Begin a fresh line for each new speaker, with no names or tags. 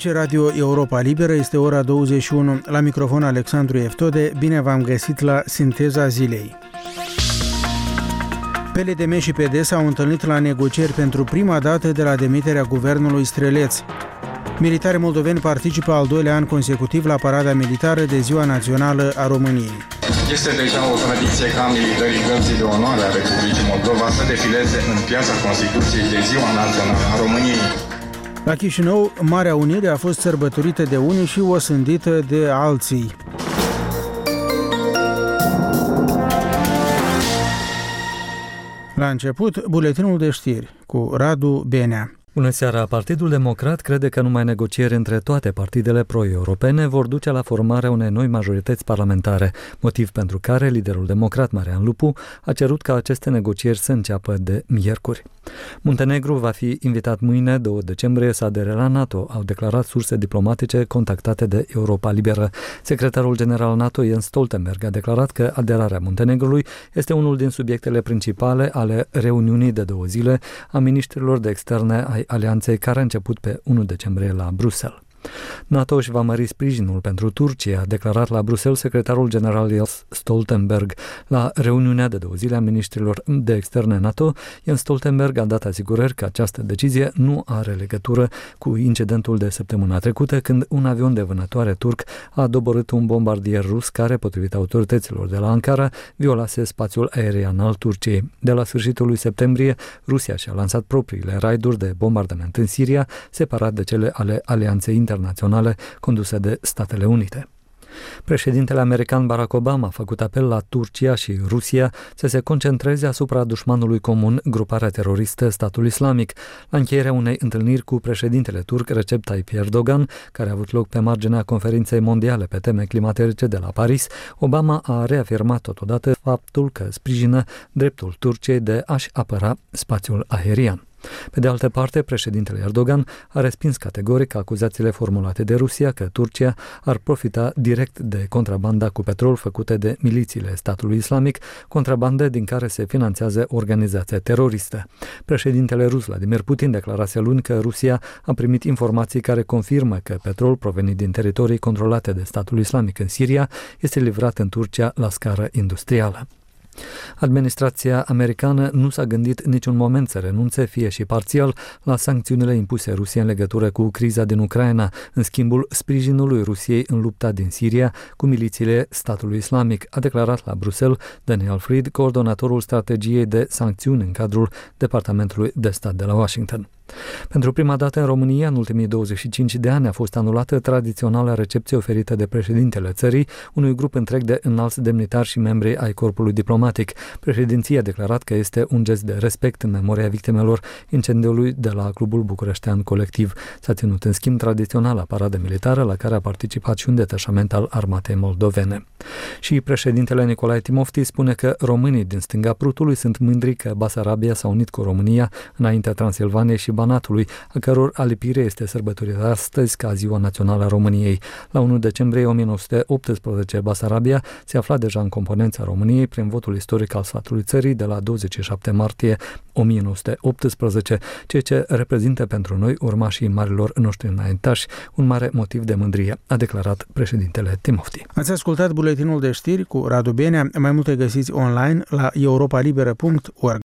Aici Radio Europa Liberă, este ora 21. La microfon Alexandru Eftode, bine v-am găsit la Sinteza Zilei. PLDM și PD s-au întâlnit la negocieri pentru prima dată de la demiterea guvernului Streleț. Militarii moldoveni participă al doilea an consecutiv la parada militară de Ziua Națională a României.
Este deja o tradiție ca militarii Gărzii de Onoare a Republicii Moldova să defileze în Piața Constituției de Ziua Națională a României.
La Chișinău, Marea Unire a fost sărbătorită de unii și osândită de alții. La început, buletinul de știri cu Radu Benea.
Bună seara! Partidul Democrat crede că numai negocieri între toate partidele pro-europene vor duce la formarea unei noi majorități parlamentare, motiv pentru care liderul democrat Marian Lupu a cerut ca aceste negocieri să înceapă de miercuri. Muntenegru va fi invitat mâine, 2 decembrie, să adere la NATO, au declarat surse diplomatice contactate de Europa Liberă. Secretarul general NATO Jens Stoltenberg a declarat că aderarea Muntenegrului este unul din subiectele principale ale reuniunii de 2 zile a miniștrilor de externe ai alianței care a început pe 1 decembrie la Bruxelles. NATO își va mări sprijinul pentru Turcia, a declarat la Bruxelles secretarul general Jens Stoltenberg. La reuniunea de 2 zile a ministrilor de externe NATO, Jens Stoltenberg a dat asigurări că această decizie nu are legătură cu incidentul de săptămâna trecută, când un avion de vânătoare turc a doborât un bombardier rus care, potrivit autorităților de la Ankara, violase spațiul aerian al Turciei. De la sfârșitul lui septembrie, Rusia și-a lansat propriile raiduri de bombardament în Siria, separat de cele ale alianței internaționale conduse de Statele Unite. Președintele american Barack Obama a făcut apel la Turcia și Rusia să se concentreze asupra dușmanului comun, gruparea teroristă Statul Islamic. La încheierea unei întâlniri cu președintele turc Recep Tayyip Erdogan, care a avut loc pe marginea conferinței mondiale pe teme climaterice de la Paris, Obama a reafirmat totodată faptul că sprijină dreptul Turciei de a-și apăra spațiul aerian. Pe de altă parte, președintele Erdogan a respins categoric acuzațiile formulate de Rusia că Turcia ar profita direct de contrabanda cu petrol făcute de milițiile statului islamic, contrabandă din care se finanțează organizația teroristă. Președintele rus Vladimir Putin declarase luni că Rusia a primit informații care confirmă că petrol provenit din teritorii controlate de statul islamic în Siria este livrat în Turcia la scară industrială. Administrația americană nu s-a gândit niciun moment să renunțe, fie și parțial, la sancțiunile impuse Rusiei în legătură cu criza din Ucraina, în schimbul sprijinului Rusiei în lupta din Siria cu milițiile statului islamic, a declarat la Bruxelles Daniel Fried, coordonatorul strategiei de sancțiuni în cadrul Departamentului de Stat de la Washington. Pentru prima dată în România, în ultimii 25 de ani, a fost anulată tradiționala recepție oferită de președintele țării unui grup întreg de înalți demnitari și membri ai corpului diplomatic. Președinția a declarat că este un gest de respect în memoria victimelor incendiului de la Clubul Bucureștean Colectiv. S-a ținut în schimb tradiționala paradă militară la care a participat și un detașament al armatei moldovene. Și președintele Nicolae Timofti spune că românii din stânga Prutului sunt mândri că Basarabia s-a unit cu România înaintea Transilvaniei și Banatului, a căror alipire este sărbătorită astăzi ca Ziua Națională a României. La 1 decembrie 1918, Basarabia se afla deja în componența României prin votul istoric al sfatului țării de la 27 martie 1918, ceea ce reprezintă pentru noi, urmașii marilor noștri înaintași, un mare motiv de mândrie, a declarat președintele Timofti.
Ați ascultat buletinul de știri cu Radu Benea. Mai multe găsiți online la europalibera.org.